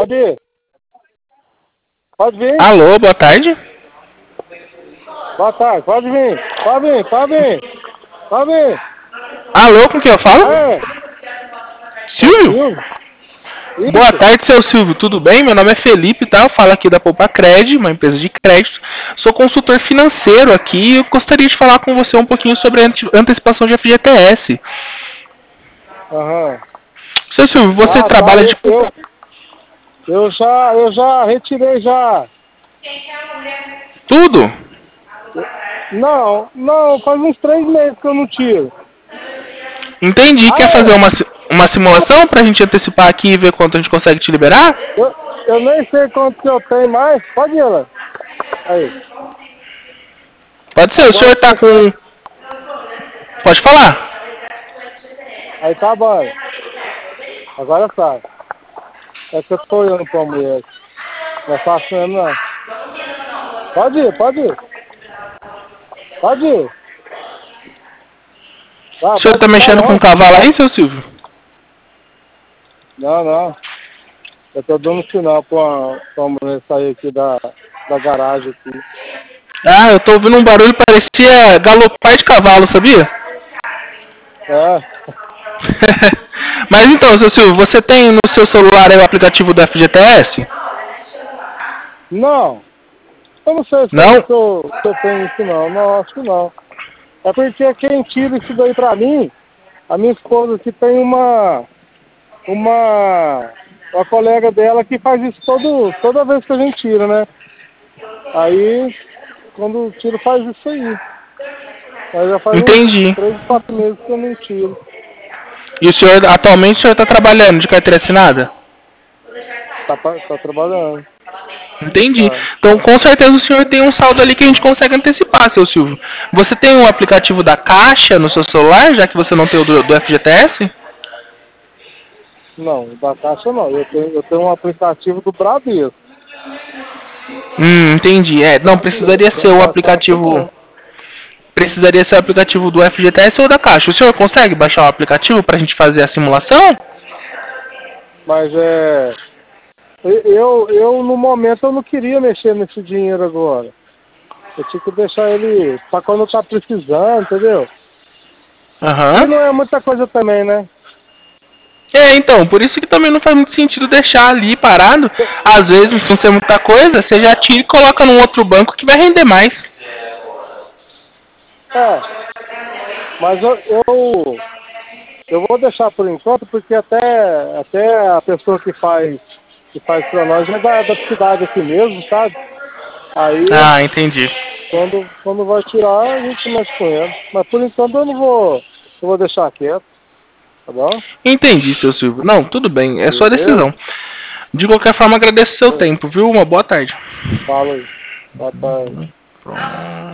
Pode ir. Pode vir. Alô, boa tarde. Boa tarde, pode vir. Pode vir, pode vir. Pode vir. Alô, com quem eu falo? É. Silvio? Isso. Boa tarde, seu Silvio. Tudo bem? Meu nome é Felipe, tá? Eu falo aqui da Poupa Cred, uma empresa de crédito. Sou consultor financeiro aqui e eu gostaria de falar com você um pouquinho sobre a antecipação de FGTS. Aham. Seu Silvio, você trabalha de... Eu já retirei já. Tudo? Não, faz uns 3 meses que eu não tiro. Entendi. Quer fazer uma simulação pra gente antecipar aqui e ver quanto a gente consegue te liberar? Eu nem sei quanto que eu tenho mais. Pode ir lá. Aí. Pode ser, o senhor tá com... Pode falar. Aí tá bom. Agora sai. É que eu tô olhando pra mulher. Não é fácil mesmo, não. Pode ir, pode ir. Pode ir. O senhor tá mexendo com o cavalo aí, seu Silvio? Não. Eu tô dando sinal pra mulher sair aqui da garagem aqui. Ah, eu tô ouvindo um barulho, parecia galopar de cavalo, sabia? É. Mas então, seu Silvio, você tem no seu celular aí o aplicativo do FGTS? Não. Eu não sei se eu tenho isso não, acho que não. É porque quem tira isso daí pra mim, a minha esposa aqui tem uma colega dela que faz isso toda vez que a gente tira, né? Aí, quando tira, faz isso aí. Aí já faz uns 3, 4 meses que eu não tiro. E atualmente o senhor tá trabalhando de carteira assinada? Tá trabalhando. Entendi. Então, com certeza o senhor tem um saldo ali que a gente consegue antecipar, seu Silvio. Você tem um aplicativo da Caixa no seu celular, já que você não tem o do FGTS? Não, da Caixa não. Eu tenho um aplicativo do Bradesco. Entendi. Não, precisaria ser o aplicativo... Precisaria ser o aplicativo do FGTS ou da Caixa. O senhor consegue baixar o aplicativo pra gente fazer a simulação? Mas eu no momento eu não queria mexer nesse dinheiro agora. Eu tinha que deixar ele pra quando tá precisando, entendeu? Aham. E não é muita coisa também, né? Então, por isso que também não faz muito sentido deixar ali parado. Às vezes, se não ser muita coisa, você já tira e coloca num outro banco que vai render mais. Mas eu vou deixar por enquanto, porque até a pessoa que faz pra nós é da cidade aqui mesmo, sabe? Aí, entendi. Quando vai tirar, a gente mexe com ele. Mas por enquanto eu vou deixar quieto, tá bom? Entendi, seu Silvio. Não, tudo bem, é sua decisão. De qualquer forma, agradeço o seu tempo, viu? Uma boa tarde. Fala aí. Boa tarde.